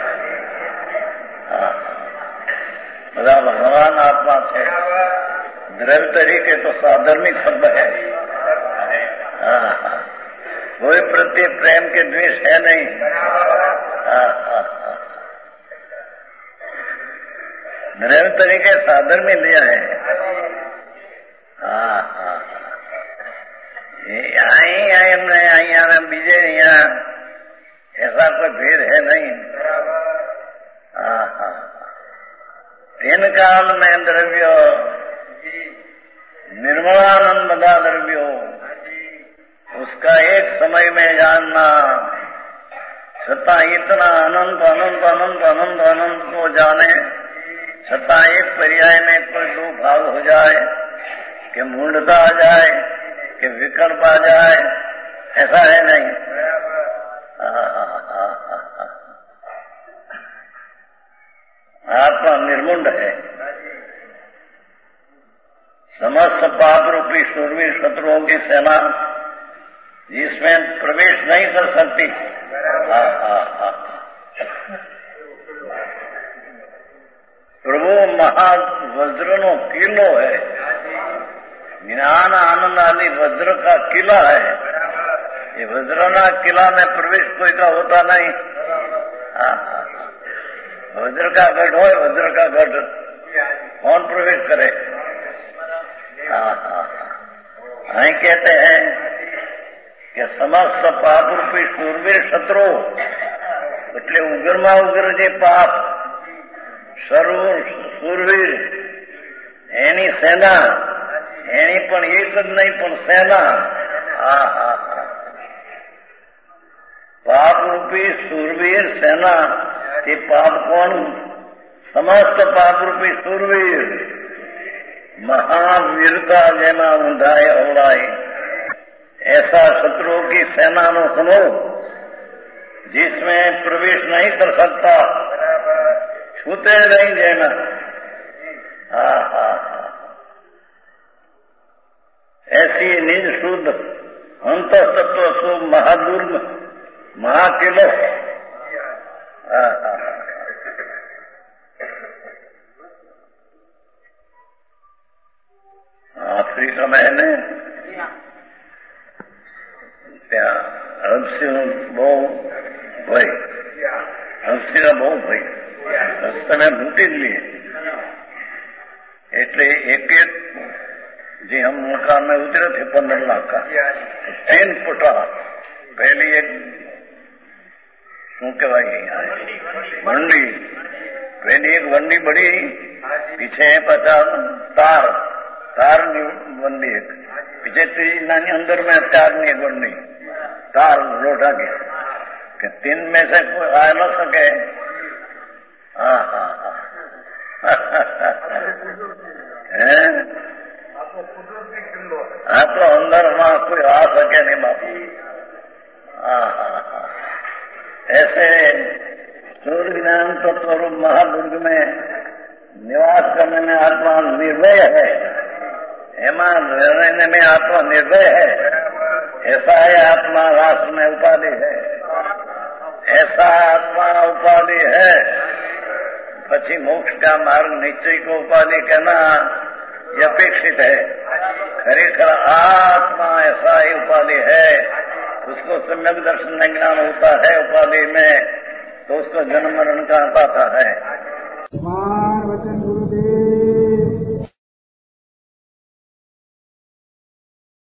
હા, બધા ભગવાન આત્મા છે। દ્રવ્ય તરીકે તો સાધર્મિક શબ્દ है। हाँ हाँ, कोई प्रति प्रेम के द्वेष है नहीं। हाँ हाँ हाँ, द्रव्य तरीके साधन में लिया है। हाँ हाँ, आई आई हमने यहाँ बीजे यहाँ ऐसा कोई भेद है नहीं। हाँ हाँ, तीन काल में द्रव्यो निर्मलानंद बदा द्रव्यो, उसका एक समय में जानना, छता इतना अनंत अनंत अनंत अनंत अनंत को जाने, छता एक पर्याय में कोई दो भाग हो जाए कि मूढ़ता आ जाए कि विकल्प आ जाए, ऐसा है नहीं। आत्मा निर्मुंड है, समस्त पाप रूपी शूरवीर शत्रुओं की सेना जिसमें प्रवेश नहीं कर सकती। हाँ हाँ हाँ, प्रभु महावज्रनो किलो है, ज्ञान आनंद आदि वज्र का किला है। ये वज्रना किला में प्रवेश कोई का होता नहीं। हाँ हाँ, वज्र का गढ़ हो, वज्र का गढ़ कौन प्रवेश करे? हाँ हाँ, અહીં कहते हैं कि समस्त पाप रूपी शूरवीर शत्रु એટલે ઉગ્રમાં ઉગ્ર જે પાપ સર્વ શૂરવીર એની સેના, એની પણ એક જ નહીં પણ સેના। હા હા હા, પાપ રૂપી શૂરવીર સેના, તે પાપ કોણ? સમસ્ત પાપ રૂપી શૂરવીર, महावीरता जेना ऊंधाए अवड़ाए, ऐसा शत्रुओं की सेना नो समूह जिसमें प्रवेश नहीं कर सकता, छूते नहीं जेना। हाँ हाँ हाँ, ऐसी निज शुद्ध अंत तत्व सो महादुर्ग महाकिलो। हाँ हाँ, अफ्रीका में है ने ત્યાં હંસનું બહુ ભય, હંસીના બહુ ભય, રસ્તાને લૂંટી જ લે। એટલે એક એક જે हम मकान में उतरे थे पंद्रह लाख का ट्रेन फुटा। पहली एक શું કહેવાય વંડી, पहली एक वंडी बड़ी, पीछे पचास तार तार वंडी, एक पीछे तीन नानी अंदर में तार नहीं वंडी, तार लोटा के कि तीन में से कोई आ न सके। हाँ हाँ हाँ, हाँ तो अंदर वहां कोई आ सके नहीं बापू। हाँ हाँ हाँ, ऐसे सूर्य ज्ञान तत्व रूप महादुर्ग में निवास करने में आत्मा निर्भय है, हेमा रहने में आत्मा निर्भय है। ऐसा है आत्मा राष्ट्र में उपाधि है, ऐसा आत्मा उपाधि है। પછી મોક્ષ का मार्ग निश्चय को उपाधि कहना ये अपेक्षित है। खरेखर आत्मा ऐसा ही उपाधि है, उसको सम्यक दर्शन में ज्ञान होता है उपाधि में, तो उसको जन्म मरण का पाता है। वचन गुरु